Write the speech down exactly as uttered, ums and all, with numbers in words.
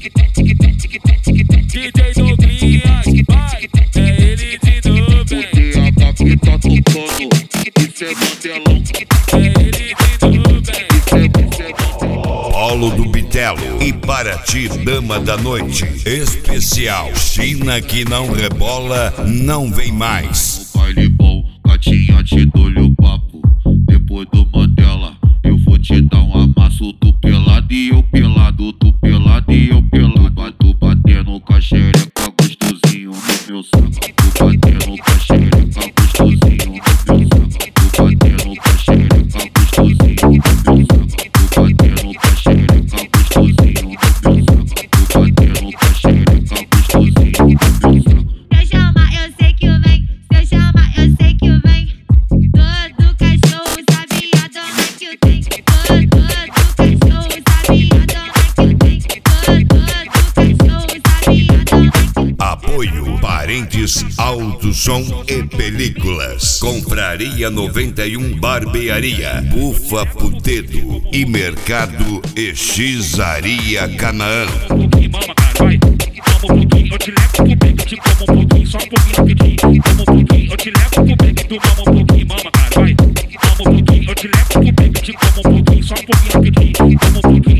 D J Douglinhas, vai, é ele de novo, O D H que tá tocando, isso é Mandelão. é ele de novo, Isso é, isso é Mandelão. Polo do Bitelo e Paraty, dama da noite. Especial China que não rebola, não vem mais. No baile bom, gatinha, te dou-lhe o papo. Depois do Mandela, eu vou te dar um amasso. Tu pelado e eu pelado, tu pelado e eu pelado. Tu batendo com a xereca gostosinho no meu saco. Tu batendo com a xereca gostosinho no meu saco. Tu batendo com a xereca gostosinho no meu saco. Tu batendo com a xereca gostosinho no meu saco. Tu batendo com a xereca gostosinho no meu saco. Se eu chamar, eu sei que vem. Se eu chamar, eu sei que vem. Todo cachorro sabe a dona que eu tenho. Todo, todo cachorro sabe a dona que eu tenho. Todo, todo cachorro sabe a dona que eu tenho. Apoio Parentes, Alto Som e Películas. Confraria noventa e um Barbearia, Bufa Putedo e Mercado Exizaria Canaã. um pouquinho, mama, cara, vai. Toma um pouquinho, eu te levo pro bem, eu te como um pouquinho, só um pouquinho rapidinho. Toma um pouquinho, eu te levo pro bem, tu mama um pouquinho, mama, cara, vai. Toma um pouquinho, eu te levo pro bem, eu te como um pouquinho, só um pouquinho rapidinho. Toma um pouquinho.